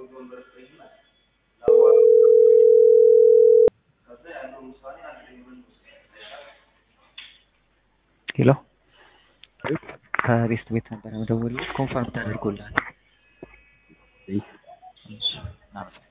ሄሎ ከቤስት ቤት ነበር የምደውልልህ ኮንፈርም ተደርጎልሃል። እሺ